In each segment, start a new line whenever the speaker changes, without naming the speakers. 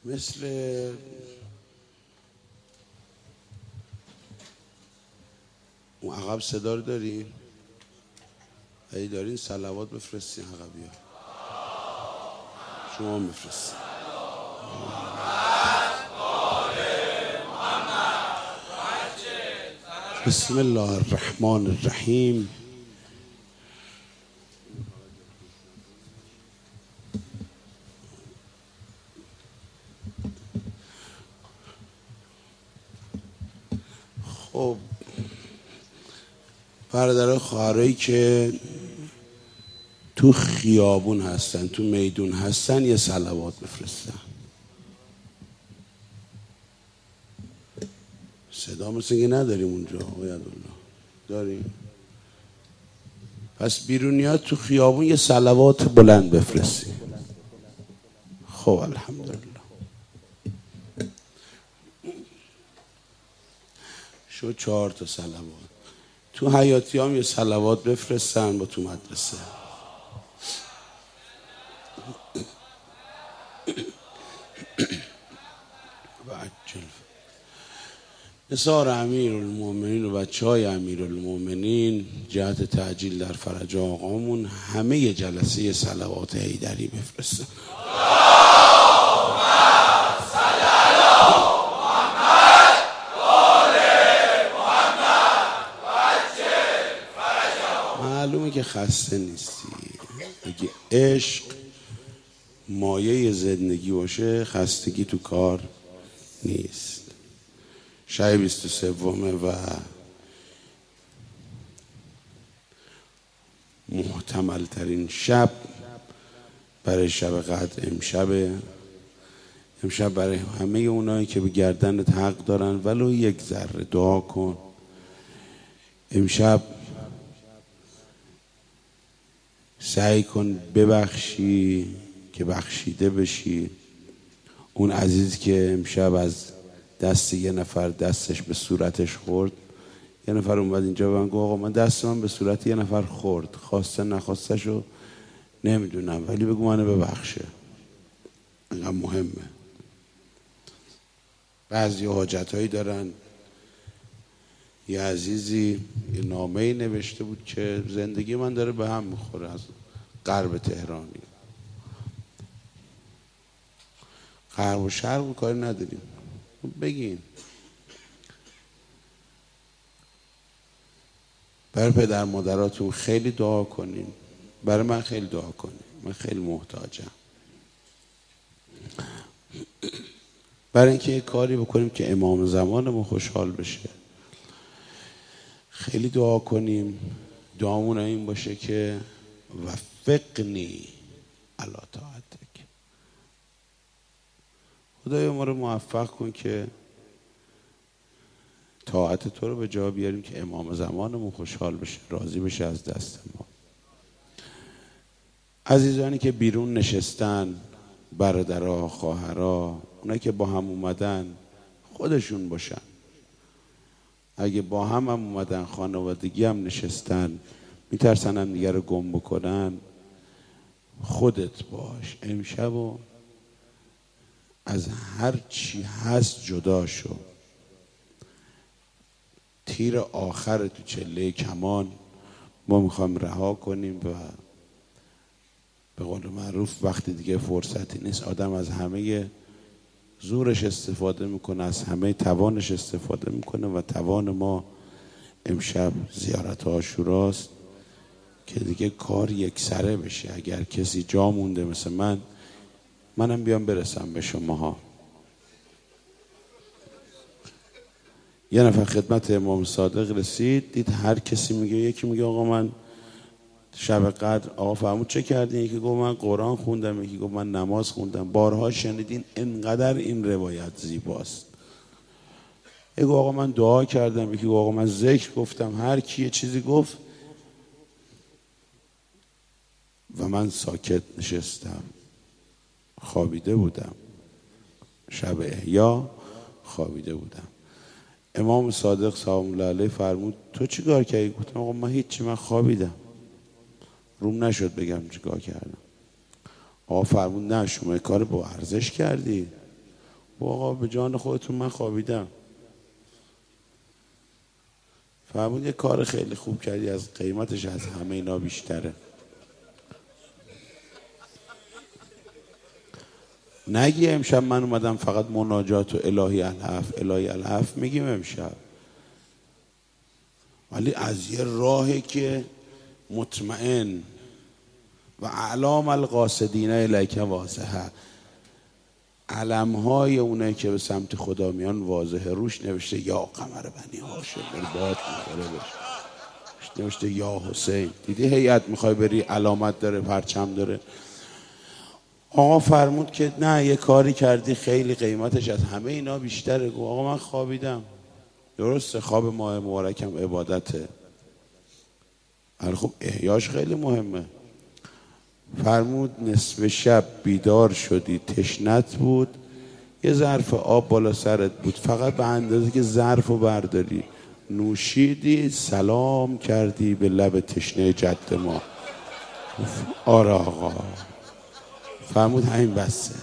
مثل اون عقب صدا رو دارین؟ اگه دارین صلوات بفرستین عقبی ها. شما بفرستین. بسم الله الرحمن الرحیم. خب برادرای خواهرایی که تو خیابون هستن، تو میدون هستن، یه صلوات بفرستن. صدا مثل که نداریم اونجا آقای عبدالله. داریم؟ پس بیرونیات تو خیابون یه صلوات بلند بفرستیم. خب الحمدلله. شو 4 تا صلوات. تو حیاتی هم یه صلوات بفرستن با تو مدرسه. نثار امیرالمومنین و بچهای امیرالمومنین جهت تعجیل در فرج آقامون همه جلسه صلوات حیدری بفرستن. معلومه که خسته نیستی. اگه عشق مایه زندگی باشه خستگی تو کار نیست. شب 23 و محتمل ترین شب برای شب قدر امشب برای همه اونایی که به گردنت حق دارن ولو یک ذره دعا کن. امشب سعی کن ببخشی که بخشیده بشی. اون عزیز که امشب از دست یه نفر دستش به صورتش خورد، یه نفر اومد اینجا و من گفت آقا من دست من به صورت یه نفر خورد، خواسته نخواسته شو نمیدونم، ولی بگو منو ببخشه. اینقدر مهمه. بعضی حاجت هایی دارن. یه عزیزی یه نامه‌ای نوشته بود که زندگی من داره به هم میخوره از غرب تهرانی. غرب و شرق کاری نداریم، بگین. برای پدر مادراتون خیلی دعا کنین. برای من خیلی دعا کنین. من خیلی محتاجم. برای اینکه یه کاری بکنیم که امام زمانمون خوشحال بشه. خیلی دعا کنیم. دعامون این باشه که وفقنی علی طاعتک. خدایا ما رو موفق کن که طاعت تو رو به جا بیاریم که امام زمانمون خوشحال بشه، راضی بشه از دست ما. عزیزانی که بیرون نشستن، برادرها، خواهرها، اونایی که با هم اومدن خودشون باشن. اگه با هم اومدن، خانوادگی هم نشستن، میترسن هم دیگه رو گم بکنن، خودت باش. امشب و از هر چی هست جدا شو. تیر آخر تو چله کمان ما میخوام رها کنیم و به قول معروف وقتی دیگه فرصتی نیست. آدم از همه زورش استفاده میکنه، از همه توانش استفاده میکنه و توان ما امشب زیارت عاشوراست که دیگه کار یک سره بشه. اگر کسی جا مونده مثل منم بیام برسم به شماها. یه نفر خدمت امام صادق رسید، دید هر کسی میگه، یکی میگه آقا من شب قدر، آقا فرمود چه کردین؟ یکی گفت من قرآن خوندم، یکی گفت من نماز خوندم. بارها شنیدین انقدر این روایت زیباست. یکی گفت آقا من دعا کردم، یکی گفت آقا من ذکر گفتم. هر کی یه چیزی گفت و من ساکت نشستم. خوابیده بودم. شب احیا خوابیده بودم. امام صادق سلام الله علیه فرمود تو چی کار کردی؟ گفتم آقا من هیچی، من خوابیدم. روم نشد بگم چی کار کردم. آقا فرمود نه شما کار با ارزش کردی. آقا به جان خودتون من خوابیدم. فرمود یه کار خیلی خوب کردی، از قیمتش از همه اینا بیشتره. نگی امشب من اومدم فقط مناجات و الهی الحف الهی الحف میگیم امشب، ولی از یه راهی که مطمئن و اعلام القاصدین الیک واضحه، علمهای اونه که به سمت خدا میان واضحه، روش نوشته یا قمر بنی هاشم، باد میخوره بشه، نوشته یا حسین. دیدی هیئت میخوای بری علامت داره، پرچم داره. آقا فرمود که نه یه کاری کردی خیلی قیمتش از همه اینا بیشتره. گفت آقا من خوابیدم. درسته خواب ماه مبارکم عبادته، ولی خب احیاش خیلی مهمه. فرمود نصف شب بیدار شدی، تشنت بود، یه ظرف آب بالا سرت بود، فقط به اندازه که ظرف رو برداری نوشیدی، سلام کردی به لب تشنه جد ما. آره آقا. فرمود همین بسه.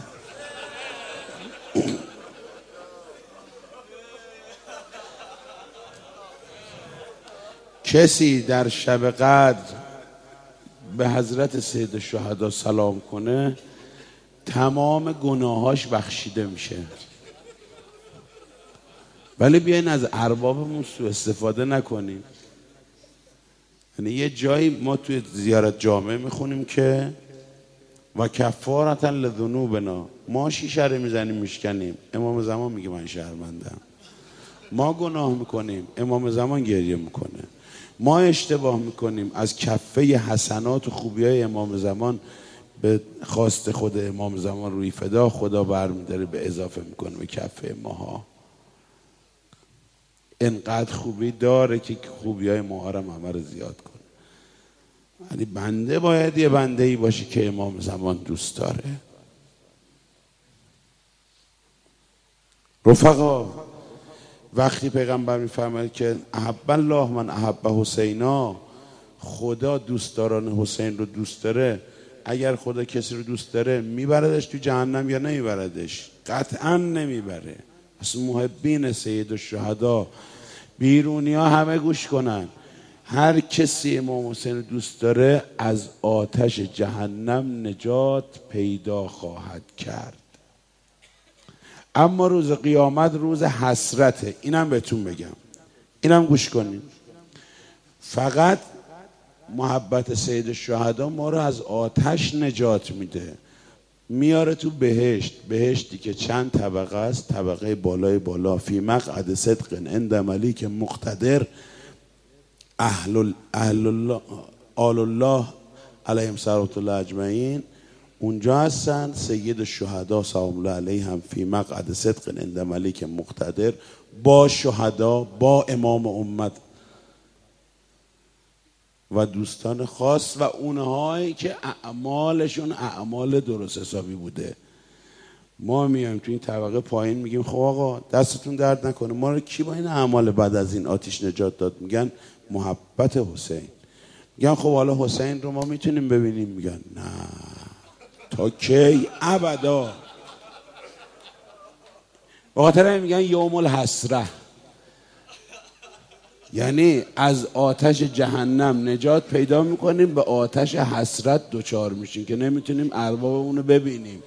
کسی در شب قدر به حضرت سید الشهدا سلام کنه تمام گناهاش بخشیده میشه. ولی بیاین از اربابمون سوء استفاده نکنیم. یعنی یه جایی ما توی زیارت جامعه میخونیم که و کفارة لذنوبنا، ما شیشه رو میزنیم میشکنیم، امام زمان میگه من شرمندم. ما گناه میکنیم، امام زمان گریه میکنه. ما اشتباه میکنیم، از کفه حسنات و خوبی های امام زمان به خواست خود امام زمان روی فدا خدا برمیداره به اضافه میکنه به کفه ماها. انقدر خوبی داره که خوبی های ماها رو همه رو زیاد کنه. ولی بنده باید یه بنده ای باشه که امام زمان دوست داره. رفقا وقتی پیغمبر میفرماید که احب الله من احب حسینا، خدا دوستداران حسین رو دوست داره، اگر خدا کسی رو دوست داره میبردش تو جهنم یا نمیبردش؟ قطعا نمیبره. پس محبین سید الشهدا بیرونی ها همه گوش کنن، هر کسی امام حسین رو دوست داره از آتش جهنم نجات پیدا خواهد کرد. اما روز قیامت روز حسرته، اینم بهتون بگم، اینم گوش کنین. فقط محبت سید الشهدا ما رو از آتش نجات میده، میاره تو بهشت. بهشتی که چند طبقه است، طبقه بالای بالا، فی مقعد صدق عند ملیک مقتدر، اهل الله آل الله علیهم صلوات الله اجمعین اونجا هستن. سید الشهدا سلام الله علیه هم فی مقعد صدق عند ملیک مقتدر، با شهدا، با امام امت و دوستان خاص و اونهایی که اعمالشون اعمال درست حسابی بوده. ما میایم تو این طبقه پایین میگیم خب آقا دستتون درد نکنه، ما رو کی با این اعمال بعد از این آتش نجات داد؟ میگن محبت حسین. میگن خب حالا حسین رو ما میتونیم ببینیم؟ میگن نه، تا کی؟ ابدا. بخاطر همین میگن یوم الحسره، یعنی از آتش جهنم نجات پیدا میکنیم، به آتش حسرت دوچار میشیم که نمیتونیم اربابمون رو ببینیم.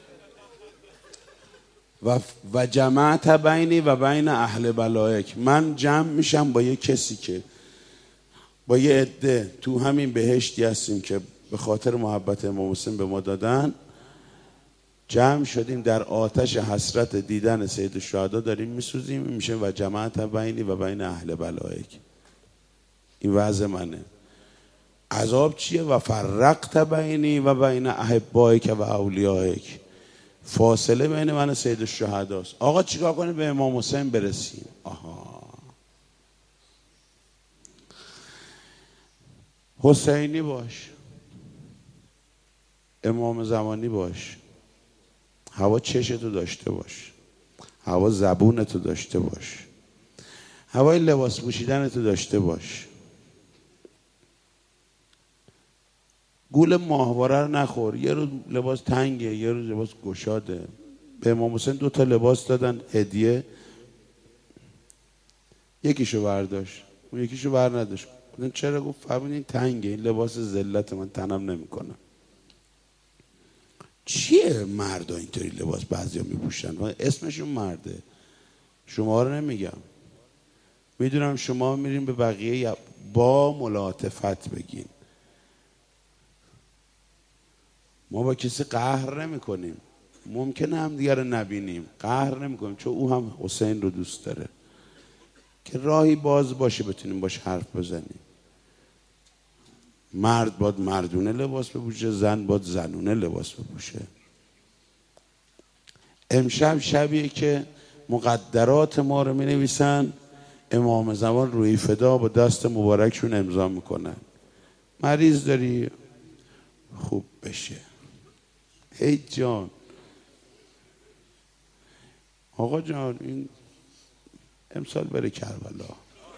و جمعت بینی و بین اهل بلایک، من جمع میشم با یه کسی که با یه عده تو همین بهشتی هستیم که به خاطر محبت امام حسین به ما دادن، جمع شدیم در آتش حسرت دیدن سید الشهدا داریم میسوزیم. میشه و جماعت بینی و بین اهل بلایک. این وضع منه. عذاب چیه؟ و فرقت بینی و بین احبایک و اولیایک، فاصله بین من و سید الشهداست. آقا چیکار کنیم به امام حسین برسیم؟ آها، حسینی باش، امام زمانی باش، هوا چشتو داشته باش، هوا زبونتو داشته باش، هوای لباس پوشیدنتو داشته باش، گول ماهواره رو نخور. یه روز لباس تنگه، یه روز لباس گشاده، به امام حسین 2 تا لباس دادن هدیه، یکیشو برداشت، اون یکیشو بر نداشت. گفتن چرا؟ گفت فرمودین این تنگه، این لباس ذلت، من تنم نمیکنه. چیه مردا اینطوری لباس بعضیا میپوشن؟ اسمشون مرده، شما رو نمیگم. میدونم شما میرین به بقیه با ملاطفت بگین. ما با کسی قهر نمی کنیم، ممکنه هم دیگر رو نبینیم، قهر نمی کنیم، چون او هم حسین رو دوست داره. که راهی باز باشه بتونیم باش حرف بزنیم. مرد باید مردونه لباس بپوشه، زن باید زنونه لباس بپوشه. امشب شبیه که مقدرات ما رو می نویسن، امام زمان روی فدا با دست مبارکشون امضا میکنن. مریض داری خوب بشه. ای جان، آقا جان این امسال بره کربلا.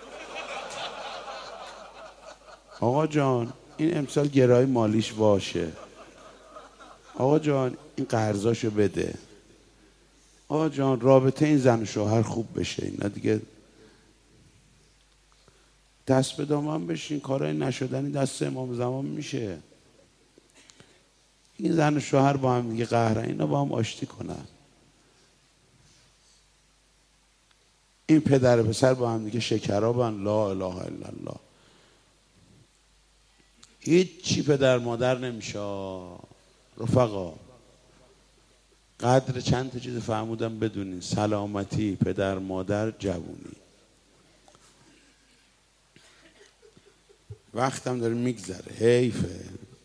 آقا جان این امسال گرای مالیش باشه. آقا جان این قرضاشو بده. آقا جان رابطه این زن و شوهر خوب بشه. اینا دیگه دست به دامن بشین، کارهای نشدنی دست امام زمان میشه. این زن و شوهر با هم دیگه قهرن، اینا با هم آشتی کنن. این پدر و پسر با هم دیگه شکرابن. لا اله الا الله. هیچ چی پدر مادر نمیشه رفقا. قدر چند تا چیز فهمودم بدونین: سلامتی، پدر مادر، جوونی. وقتم داره میگذره، حیفه.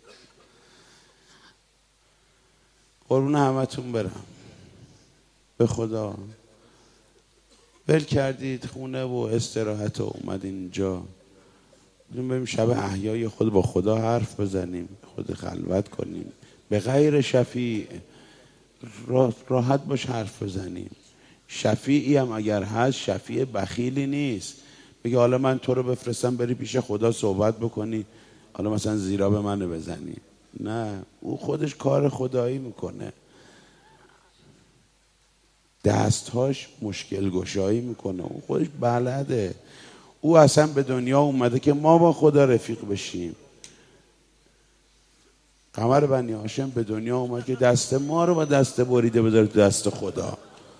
قربون همتون برم. به خدا ول کردید خونه و استراحت و اومدین اینجا. بریم شب احیای خود با خدا حرف بزنیم، خود خلوت کنیم، به غیر شفیع راحت باش حرف بزنیم. شفیعی هم اگر هست شفیع بخیلی نیست، بگه حالا من تو رو بفرستم بری پیش خدا صحبت بکنی، حالا مثلا زیرا به منو بزنی. نه، او خودش کار خدایی میکنه، دستهاش مشکل گشایی میکنه، او خودش بلده. او اصلا به دنیا اومده که ما با خدا رفیق بشیم. قمر بنی هاشم به دنیا اومد که دست ما رو با دست بریده بذاره تو دست خدا.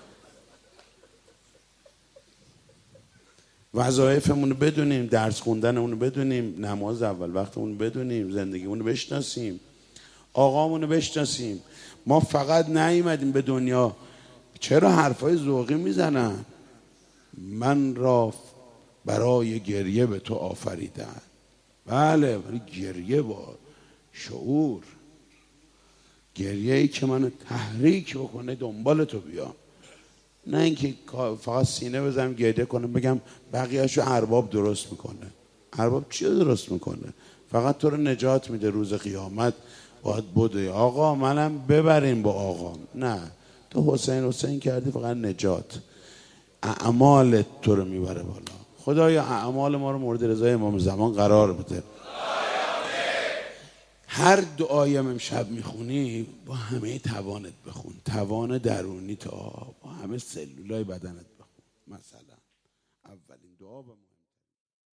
وظایفمون رو بدونیم، درس خوندنمون رو بدونیم، نماز اول وقتمون رو بدونیم، زندگیمون رو بشناسیم، آقامون رو بشناسیم. ما فقط نیومدیم به دنیا. چرا حرفای ذوقی میزنن؟ من را برای گریه به تو آفریدن. بله، ولی گریه با شعور، گریه ای که منو تحریک بکنه دنبال تو بیام، نه اینکه فقط سینه بزنم گریه کنم بگم بقیه‌اشو ارباب درست میکنه. ارباب چی درست میکنه؟ فقط تو رو نجات میده. روز قیامت باید بده آقا منم ببریم با آقام. نه، تو حسین کردی فقط نجات. اعمالت تو رو میبره بالا. خدایا اعمال ما رو مورد رضای امام زمان قرار بده. هر دعایی هم امشب میخونی با همه توانت بخون، توان درونی تا با همه سلولای بدنت بخون. مثلا اولین دعا